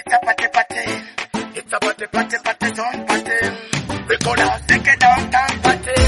It's a party party. It's a party party party zone party. We go down, take it downtown party.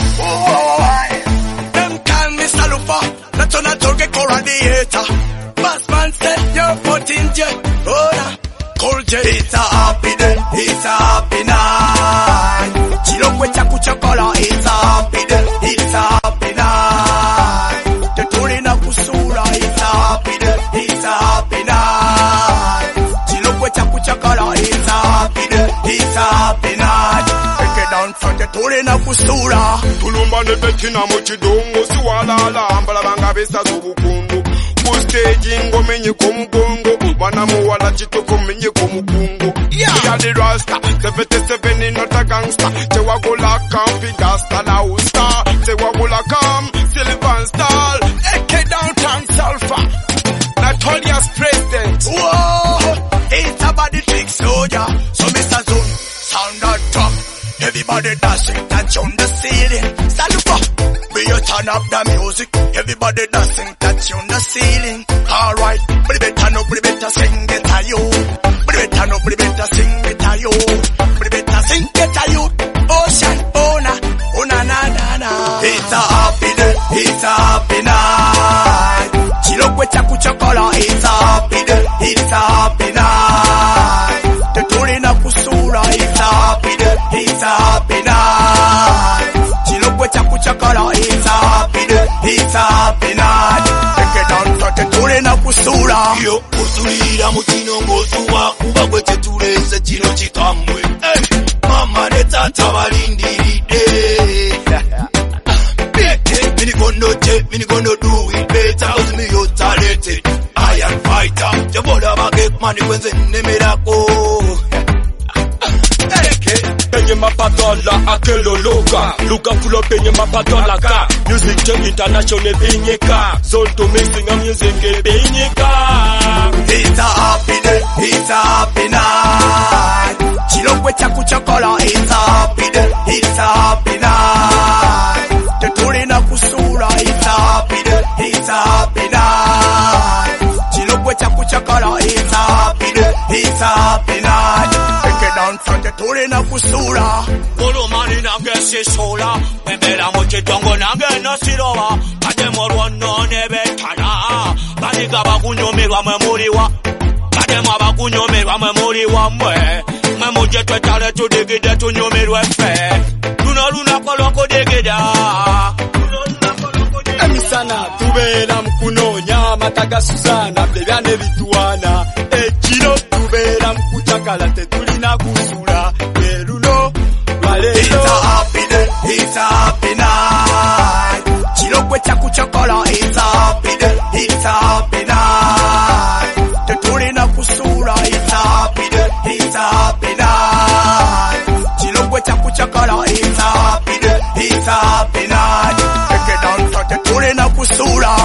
Them call me Salufa. That's on a target for radiator. Bassman said you're 14 jet. Oh nah, cold jet. It's a happy day. It's a happy night. Chilokwe chaku chokola. It's a happy day. It's a happy night. The Turina kusura. It's a happy day. It's a happy night. Chilokwe chaku chokola. It's a happy day. It's a happy night. Take it down from the Turina kusura. Tulumba ne betina mochidongo suwalala ambala banga besa zubukundu. Stage ngomenye komugongo bana muwala chitoko menye komukungu. Yeah, the rasta 77 in not a gangster. Chewa go la camp gasta la usta. Chewa go la cam Sylvan Stall. AK downtown Sulfur. Natolia's president. Whoa, it's about the trick soldier. So Mr. Zone, sound on top. Everybody dancing, touch on the ceiling. Salufa, we you turn up the music. Everybody dancing, touch on the ceiling. Alright, but better sing it to you. But better sing it to you. But better sing it to you. Ocean, oh na na na na. It's a happy day, it's a happy night. Chilokwe chaku chokola, it's a happy day, it's a happy night. The Turina kusura, it's a happy day, it's a happy night. Chilokwe chaku chokola, it's a happy day, it's a happy night. Take it down to the Turina kusura. Yo, kusulira mutinongo suwa kuba kwete tuleze chino chikamwe. Mama ne tata balindiride. Mini gonna do it better. Cause me you talented. I am fighter. Jaboda bagek mani kwenze nemerako. Penye mapatola akeloloka Luka fulo penye mapatola ka Music to international binyeka Zone to mixing a music binyeka. It's a happy day, it's a happy night. Chilokwe chaku chokola, it's a happy day, it's a happy night. The Turina kusura, it's a happy day, it's a happy night. Chilokwe chaku chokola, it's a happy day, it's a happy night. Take it down from the Turina kusura. Polo mani nange sisola. Bembela moche tongo nange nasirowa. Kade morwano nebe tana. Bani kaba kunyomirwa memoriwa. Kade maba kunyomirwa memoriwa mwe. Memoje twetale tudigide tunyomirwe fe. Luna koloko digida. Emisana tubera mkunonya Mataga Susana Blebyane bituana Echiro tubera mkuchakala Tetulina kusura Leruno Walero. It's a happy day, it's a happy night. Chilokwe chaku chokola, it's a happy day, it's a happy night. The Turina kusura, it's a happy day, it's a happy night. Chilokwe chaku chokola, it's a happy day, it's a happy night. Take it down to the Turina kusura.